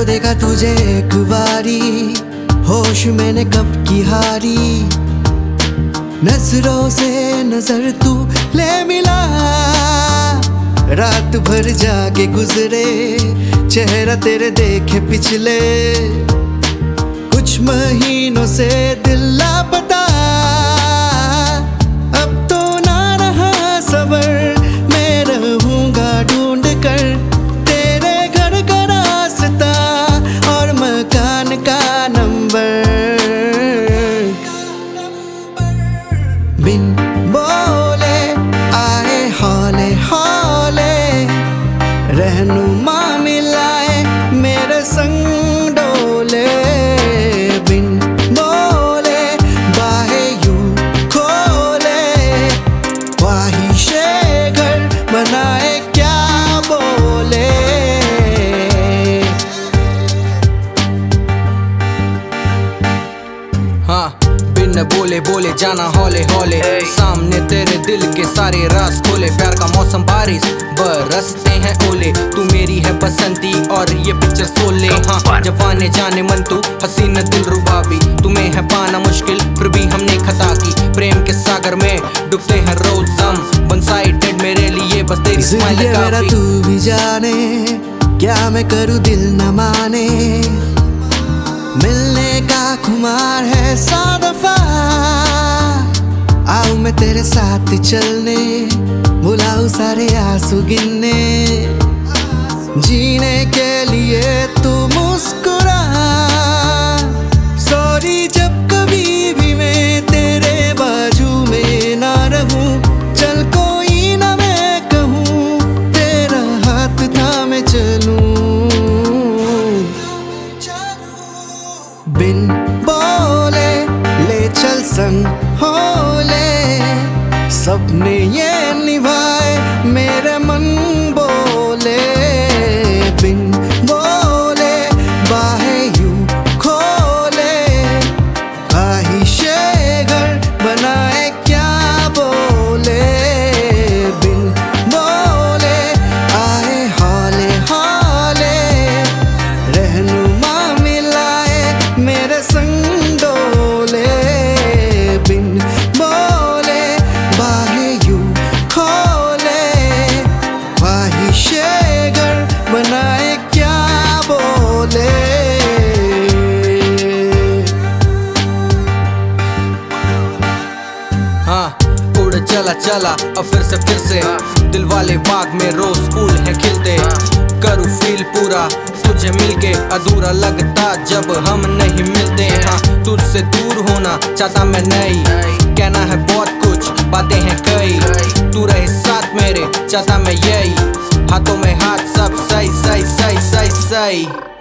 जो देखा तुझे एक बारी, होश मैंने कब की हारी। नजरों से नजर तू ले मिला, रात भर जाके गुजरे, चेहरा तेरे देखे पिछले कुछ महीनों से दिल लापता। अब तो ना रहा सबर, मैं रहूंगा ढूंढ कर तेरे घर का रास्ता और मकान का नंबर। बिन बोले आए हौले हौले, रहनुमा मिलाए मेरे संग डोले। बिन बोले बाहें यूं खोले, ख्वाहिशे घर बनाए क्या बोले। हाँ, बिन बोले बोले जाना हौले हौले, सामने तेरे दिल के सारे राज खोले। प्यार का मौसम बारिश बरसते हैं ओले, तू मेरी है बसंती और ये पिक्चर सोले। हाँ, जवाने जाने मन तू हसीन दिल रुबाबी, तुम्हें है पाना मुश्किल फिर भी हमने खता की। प्रेम के सागर में डूबते हैं रोज हम, वन साइडेड मेरे लिए बस तेरी स्माइल काफी। तू भी जाने क्या मैं करूँ दिल न माने, मिलने का खुमार है 100 दफा। आऊं मैं तेरे साथ चलने, बुलाऊं सारे आंसू गिनने, जीने के लिए तू मुस्कुरा। सॉरी जब कभी भी मैं तेरे बाजू में ना रहूं, चल कोई ना मैं कहूं, तेरा हाथ थामे चलूं। बिन बोले ले चल संग होले, सपने ये निभाए मेरे मन बोले। बिन बोले बाहें यूं खोले, ख्वाहिशे घर बनाए क्या बोले। बिन बोले आए हौले हौले, रहनुमा मिलाए मेरे संग डोले। बिन बोले बाहें यूं खोले, ख्वाहिशे घर बनाए क्या बोले। हाँ, उड़ चला चला अब फिर से दिल वाले बाग में रोज फूल है खिलते। करूँ फील पूरा तुझे मिलके, अधूरा लगता जब हम नहीं मिलते। हाँ, तुझसे दूर होना चाहता मैं नहीं, कहना है बहुत कुछ बातें हैं कई, तू रहे साथ मेरे चाहता मैं यही। हाथों में हाथ सब सही सही सही सही सही।